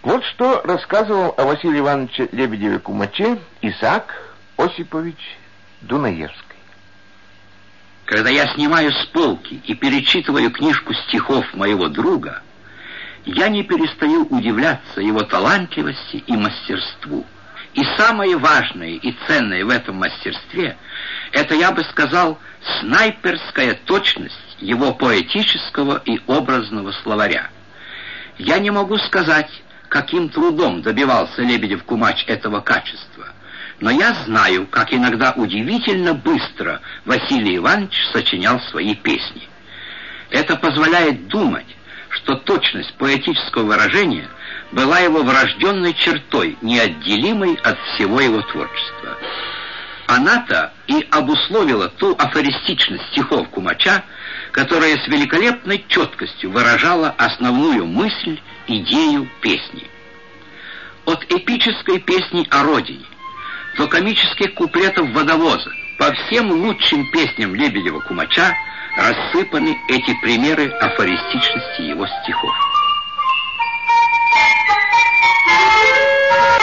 Вот что рассказывал о Василии Ивановиче Лебедеве-Кумаче Исаак Осипович Дунаевский. Когда я снимаю с полки и перечитываю книжку стихов моего друга, я не перестаю удивляться его талантливости и мастерству. И самое важное и ценное в этом мастерстве — это, я бы сказал, снайперская точность его поэтического и образного словаря. Я не могу сказать, каким трудом добивался Лебедев-Кумач этого качества, но я знаю, как иногда удивительно быстро Василий Иванович сочинял свои песни. Это позволяет думать, что точность поэтического выражения была его врожденной чертой, неотделимой от всего его творчества. Она-то и обусловила ту афористичность стихов Кумача, которая с великолепной четкостью выражала основную мысль, идею песни. От эпической песни о родине до комических куплетов «Водовоза» по всем лучшим песням Лебедева-Кумача рассыпаны эти примеры афористичности его стихов.